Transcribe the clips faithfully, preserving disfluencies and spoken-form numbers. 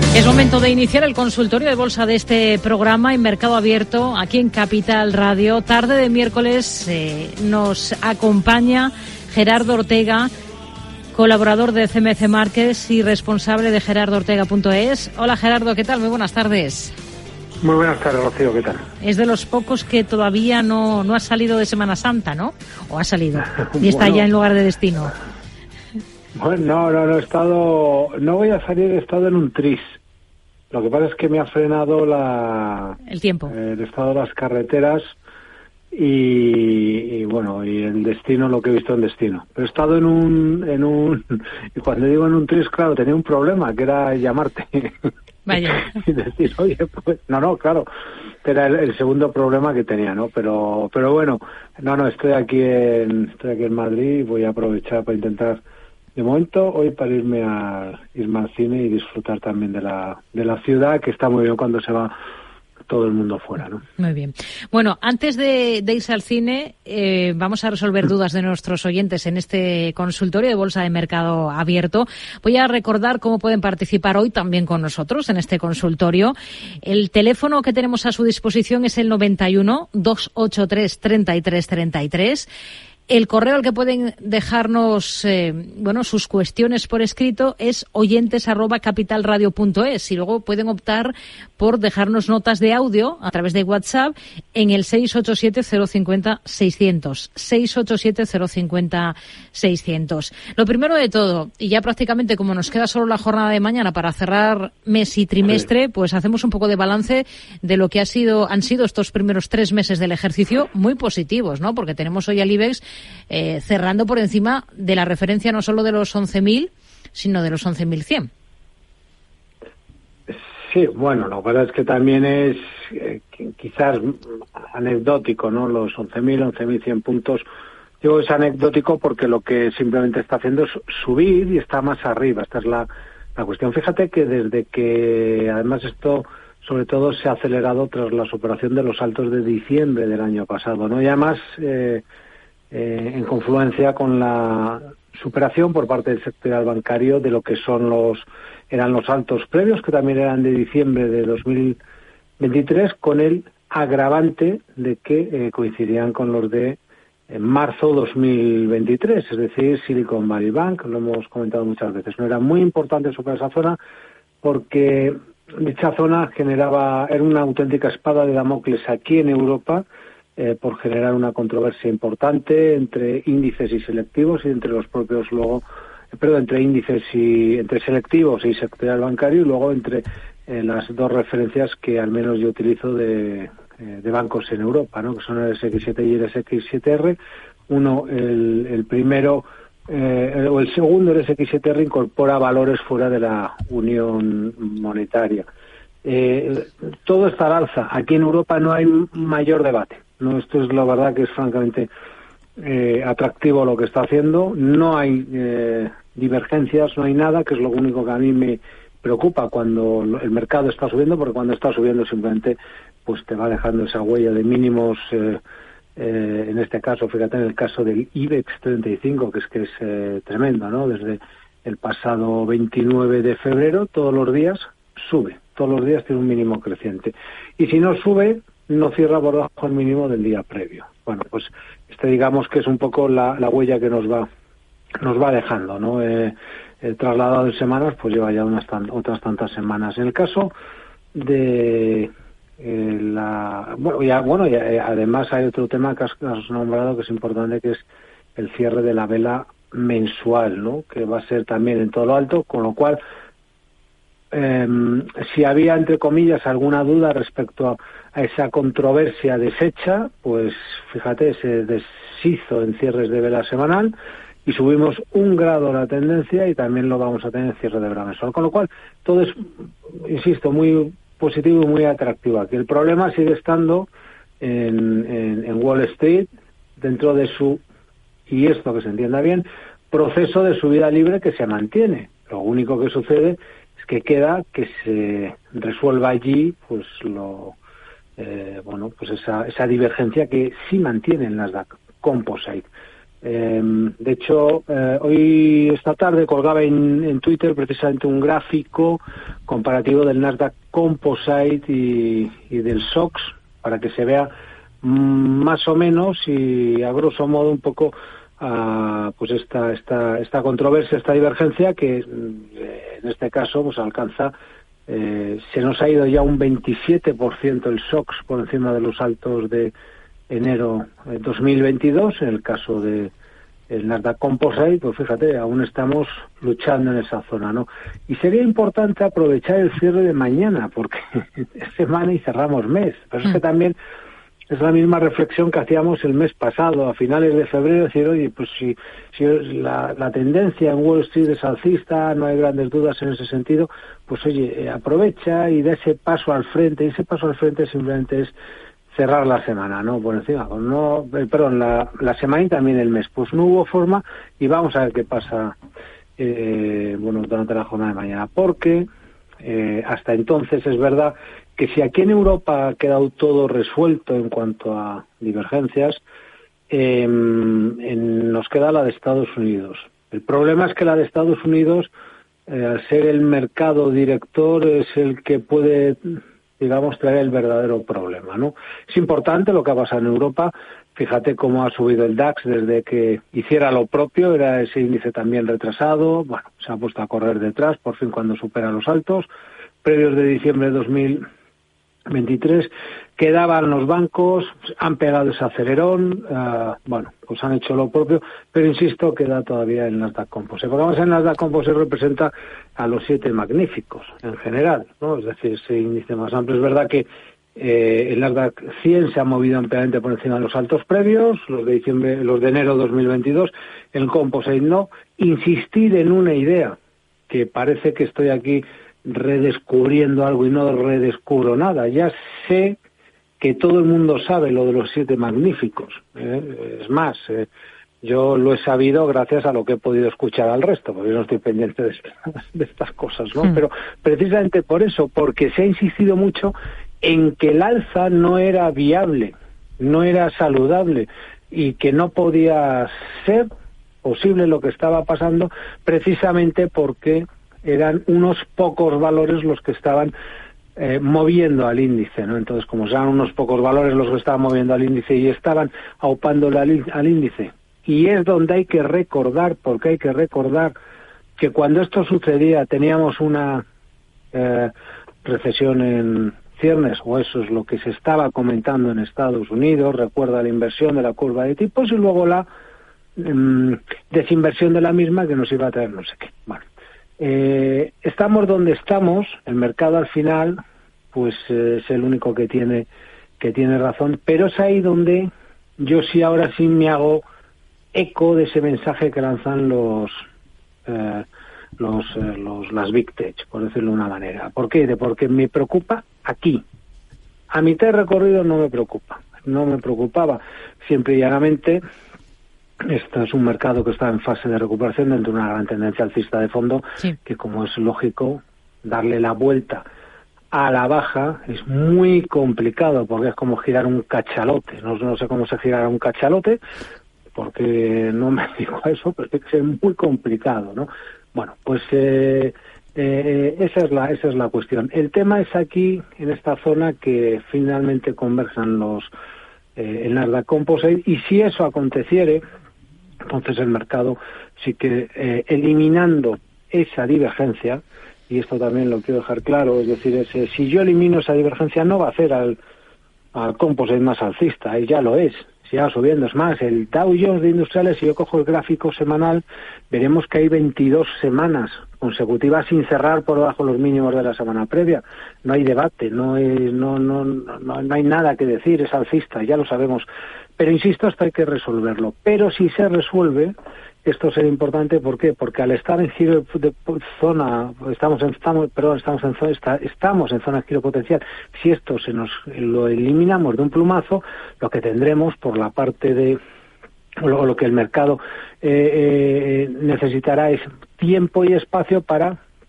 Es momento de iniciar el consultorio de bolsa de este programa en Mercado Abierto, aquí en Capital Radio. Tarde de miércoles eh, nos acompaña Gerardo Ortega, colaborador de C M C Markets y responsable de gerardo ortega punto es. Hola Gerardo, ¿qué tal? Muy buenas tardes. Muy buenas tardes, Rocío, ¿qué tal? Es de los pocos que todavía no, no ha salido de Semana Santa, ¿no? ¿O ha salido? Y está bueno, ya en lugar de destino. Bueno, no, no, no he estado... No voy a salir, he estado en un tris. Lo que pasa es que me ha frenado la... El tiempo. Eh, el estado de las carreteras y, y, bueno, y el destino, lo que he visto en destino. Pero he estado en un... en un y cuando digo en un tris, claro, tenía un problema, que era llamarte. Vaya. Y decir, oye, pues... No, no, claro. Era el, el segundo problema que tenía, ¿no? Pero pero bueno, no, no, estoy aquí en, estoy aquí en Madrid y voy a aprovechar para intentar... De momento, hoy para irme a irme al cine y disfrutar también de la de la ciudad, que está muy bien cuando se va todo el mundo fuera, ¿no? Muy bien. Bueno, antes de, de irse al cine, eh, vamos a resolver dudas de nuestros oyentes en este consultorio de Bolsa de Mercado Abierto. Voy a recordar cómo pueden participar hoy también con nosotros en este consultorio. El teléfono que tenemos a su disposición es el noventa y uno, doscientos ochenta y tres, treinta y tres treinta y tres. El correo al que pueden dejarnos eh, bueno, sus cuestiones por escrito es oyentes arroba capitalradio punto es y luego pueden optar por dejarnos notas de audio a través de WhatsApp en el seis ocho siete, cero cinco cero, seiscientos. seis ocho siete, cero cinco cero, seiscientos. Lo primero de todo, y ya prácticamente como nos queda solo la jornada de mañana para cerrar mes y trimestre, pues hacemos un poco de balance de lo que ha sido, han sido estos primeros tres meses del ejercicio muy positivos, ¿no? Porque tenemos hoy al IBEX Eh, cerrando por encima de la referencia no solo de los once mil, sino de los once mil cien. Sí, bueno, lo que pasa es que también es eh, quizás anecdótico, ¿no? Los once mil, once mil cien puntos. Digo, es anecdótico porque lo que simplemente está haciendo es subir y está más arriba. Esta es la, la cuestión. Fíjate que desde que, además esto, sobre todo, se ha acelerado tras la superación de los altos de diciembre del año pasado, ¿no? Y además... Eh, Eh, en confluencia con la superación por parte del sector bancario de lo que son los eran los altos previos, que también eran de diciembre de dos mil veintitrés, con el agravante de que eh, coincidían con los de eh, marzo dos mil veintitrés, es decir, Silicon Valley Bank, lo hemos comentado muchas veces. No era muy importante superar esa zona porque dicha zona generaba, era una auténtica espada de Damocles aquí en Europa, Eh, por generar una controversia importante entre índices y selectivos y entre los propios luego, eh, perdón, entre índices y entre selectivos y sectorial bancario y luego entre eh, las dos referencias que al menos yo utilizo de, eh, de bancos en Europa, ¿no? Que son el S X siete y el S X siete R. Uno, el, el primero eh, o el segundo, el S X siete R, incorpora valores fuera de la Unión Monetaria. Eh, todo está al alza. Aquí en Europa no hay mayor debate. No, esto es la verdad que es francamente eh, atractivo lo que está haciendo. No hay eh, divergencias, no hay nada, que es lo único que a mí me preocupa cuando el mercado está subiendo, porque cuando está subiendo simplemente pues te va dejando esa huella de mínimos. Eh, eh, en este caso, fíjate, en el caso del IBEX treinta y cinco, que es que es eh, tremendo, ¿no? Desde el pasado veintinueve de febrero, todos los días sube, todos los días tiene un mínimo creciente. Y si no sube, no cierra por debajo del mínimo del día previo. Bueno, pues este digamos que es un poco la, la huella que nos va nos va dejando, ¿no? Eh, eh, trasladado en semanas, pues lleva ya unas tan, otras tantas semanas. En el caso de eh, la bueno, ya, bueno, ya, eh, además hay otro tema que has, has nombrado que es importante, que es el cierre de la vela mensual, ¿no? Que va a ser también en todo lo alto, con lo cual Eh, si había, entre comillas, alguna duda respecto a, a esa controversia deshecha, pues fíjate, se deshizo en cierres de vela semanal y subimos un grado la tendencia y también lo vamos a tener en cierre de vela mensual. Con lo cual, todo es, insisto, muy positivo y muy atractivo aquí. El problema sigue estando en, en, en Wall Street, dentro de su, y esto que se entienda bien, proceso de subida libre que se mantiene. Lo único que sucede que queda que se resuelva allí pues lo eh, bueno pues esa esa divergencia que sí mantiene el Nasdaq Composite. Eh, de hecho, eh, hoy, esta tarde, colgaba en, en Twitter precisamente un gráfico comparativo del Nasdaq Composite y, y del S O X, para que se vea mmm, más o menos y a grosso modo un poco uh, pues esta, esta, esta controversia, esta divergencia que eh, en este caso pues alcanza, eh, se nos ha ido ya un veintisiete por ciento el S O X por encima de los altos de enero de dos mil veintidós. En el caso de el Nasdaq Composite, pues fíjate, aún estamos luchando en esa zona, ¿no? Y sería importante aprovechar el cierre de mañana, porque es semana y cerramos mes. Pero es que también es la misma reflexión que hacíamos el mes pasado, a finales de febrero, decir, oye, pues si, si la, la tendencia en Wall Street es alcista, no hay grandes dudas en ese sentido, pues oye, eh, aprovecha y da ese paso al frente. Y ese paso al frente simplemente es cerrar la semana, ¿no? Por encima, no, eh, perdón, la, la semana y también el mes. Pues no hubo forma y vamos a ver qué pasa, eh, bueno, durante la jornada de mañana. Porque eh, hasta entonces es verdad que si aquí en Europa ha quedado todo resuelto en cuanto a divergencias, eh, en, nos queda la de Estados Unidos. El problema es que la de Estados Unidos, eh, al ser el mercado director, es el que puede, digamos, traer el verdadero problema, ¿no? Es importante lo que ha pasado en Europa. Fíjate cómo ha subido el DAX desde que hiciera lo propio, era ese índice también retrasado, bueno, se ha puesto a correr detrás, por fin cuando supera los altos previos de diciembre de dos mil veintitrés, quedaban los bancos, han pegado ese acelerón, uh, bueno, pues han hecho lo propio, pero insisto, queda todavía el Nasdaq Composite. Porque vamos, el Nasdaq Composite representa a los siete magníficos en general, ¿no? Es decir, ese índice más amplio. Es verdad que eh, el Nasdaq cien se ha movido ampliamente por encima de los altos previos, los de diciembre, los de enero de dos mil veintidós, el Composite no. Insistir en una idea, que parece que estoy aquí redescubriendo algo y no redescubro nada. Ya sé que todo el mundo sabe lo de los siete magníficos. ¿eh? Es más, eh, yo lo he sabido gracias a lo que he podido escuchar al resto, porque yo no estoy pendiente de, de estas cosas, ¿no? Mm. Pero precisamente por eso, porque se ha insistido mucho en que el alza no era viable, no era saludable y que no podía ser posible lo que estaba pasando, precisamente porque eran unos pocos valores los que estaban eh, moviendo al índice, ¿no? Entonces, como eran unos pocos valores los que estaban moviendo al índice y estaban aupándole al, al índice, y es donde hay que recordar, porque hay que recordar que cuando esto sucedía teníamos una eh, recesión en ciernes, o eso es lo que se estaba comentando en Estados Unidos, recuerda la inversión de la curva de tipos y luego la eh, desinversión de la misma que nos iba a traer no sé qué. Bueno, Eh, estamos donde estamos, el mercado al final pues eh, es el único que tiene que tiene razón, pero es ahí donde yo sí ahora sí me hago eco de ese mensaje que lanzan los eh, los, eh, los las Big Tech, por decirlo de una manera. ¿Por qué? Porque me preocupa aquí. A mitad de recorrido no me preocupa, no me preocupaba, siempre y llanamente. Esto es un mercado que está en fase de recuperación dentro de una gran tendencia alcista de fondo, sí, que, como es lógico, darle la vuelta a la baja es muy complicado, porque es como girar un cachalote. No, no sé cómo se girará un cachalote, porque no me digo eso, pero tiene que ser muy complicado, ¿no? Bueno, pues eh, eh, esa es la esa es la cuestión. El tema es aquí, en esta zona, que finalmente conversan los eh, el Nasdaq Composite, y si eso aconteciere, entonces el mercado sí que eh, eliminando esa divergencia, y esto también lo quiero dejar claro, es decir, ese, si yo elimino esa divergencia no va a hacer al, al Composite más alcista, y ya lo es, siga subiendo. Es más, el Dow Jones de industriales, si yo cojo el gráfico semanal, veremos que hay veintidós semanas consecutivas sin cerrar por debajo de los mínimos de la semana previa. No hay debate, no, hay, no, no, no, no hay nada que decir, es alcista, ya lo sabemos. Pero insisto, esto hay que resolverlo. Pero si se resuelve, esto será importante. ¿Por qué? Porque al estar en giro de zona, estamos en, estamos, perdón, estamos en zona, está, estamos en zona de giro potencial. Si esto se nos lo eliminamos de un plumazo, lo que tendremos por la parte de lo, lo que el mercado eh, eh, necesitará es tiempo y espacio para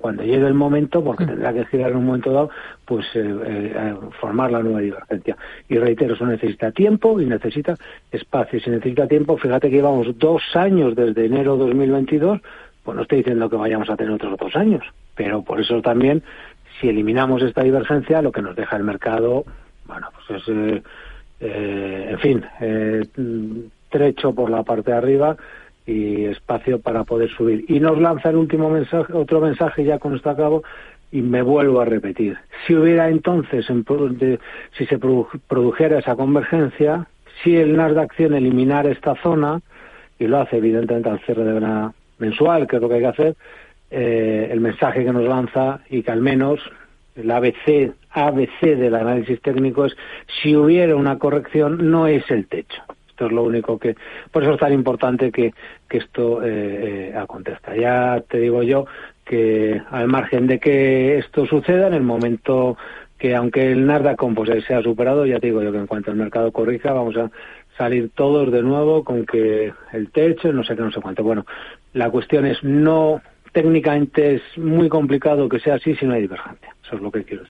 cuando llegue el momento, porque tendrá que girar en un momento dado, pues eh, eh, formar la nueva divergencia. Y reitero, eso necesita tiempo y necesita espacio. Si necesita tiempo, fíjate que llevamos dos años desde enero de dos mil veintidós, pues no estoy diciendo que vayamos a tener otros dos años, pero por eso también, si eliminamos esta divergencia, lo que nos deja el mercado, bueno, pues es, eh, eh, en fin, eh, trecho por la parte de arriba y espacio para poder subir. Y nos lanza el último mensaje, otro mensaje, ya con esto acabo, y me vuelvo a repetir. Si hubiera entonces, en, de, si se produjera esa convergencia, si el Nasdaq cien eliminara esta zona, y lo hace evidentemente al cierre de vena mensual, que es lo que hay que hacer, eh, el mensaje que nos lanza, y que al menos el A B C, A B C del análisis técnico es, si hubiera una corrección, no es el techo. Esto es lo único que... Por eso es tan importante que, que esto eh, eh, acontezca. Ya te digo yo que al margen de que esto suceda, en el momento que, aunque el Nasdaq Composite sea superado, ya te digo yo que en cuanto el mercado corrija, vamos a salir todos de nuevo con que el techo, no sé qué, no sé cuánto. Bueno, la cuestión es no... Técnicamente es muy complicado que sea así si no hay divergencia. Eso es lo que quiero decir.